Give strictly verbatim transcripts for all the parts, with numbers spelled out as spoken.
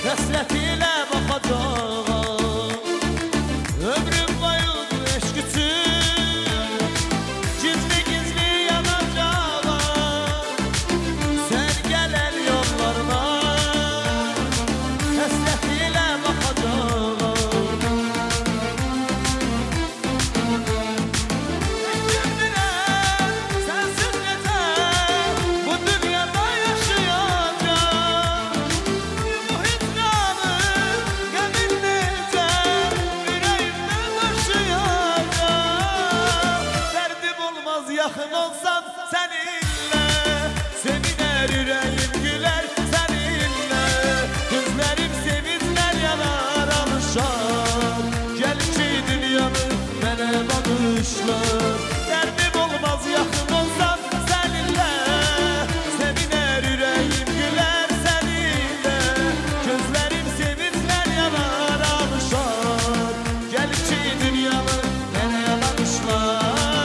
həsrətilə baxacağam. Ömrüm boyu eşq üçün gizli-gizli yanacağam. Sən gələn yollarına həsrətilə baxacağam. Yaxın olsam seninle, seviner yüreğim güler seninle. Gözlerim sevinçler yanar alışar. Gel ki dünyamı bana bağışlar. Derdim olmaz yakın olsam seninle, seviner yüreğim güler seninle. Gözlerim sevinçler yanar alışar. Gel ki dünyamı bana bağışlar.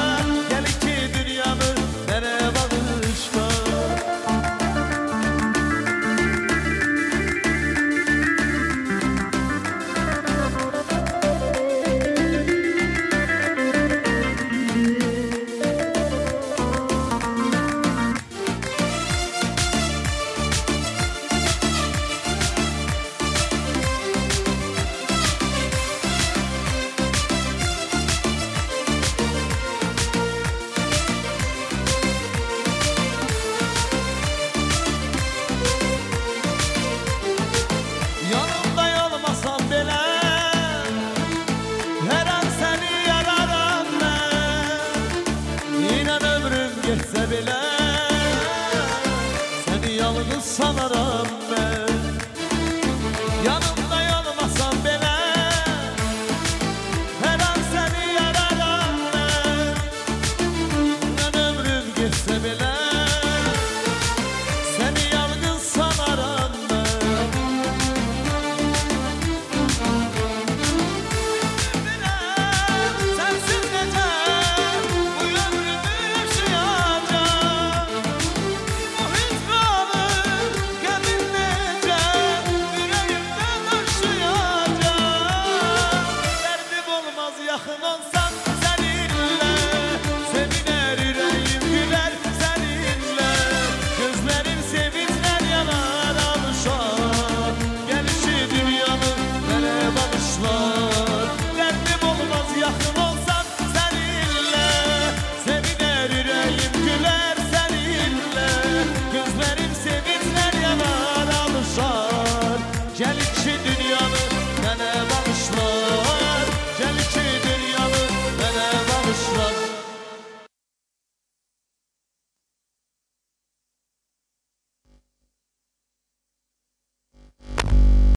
Geçse bile seni yalnız sanarım ben. Yanımda olmasan bile her an seni yararım ben. Ben ömrüm geçse bile seni yalnız sanarım ben. Sensiz nece bu ömrümü yaşayacağım. Yakın olsam seninle, seviner yüreğim güler seninle. Gözlerim sevinçler yanar alışar. Gelişi dünyamı bana bağışlar. Derdim olmaz yakın olsam seninle, seviner yüreğim güler seninle. Gözlerim sevinçler yanar alışar. Gelişi dünyamı bana bağışlar.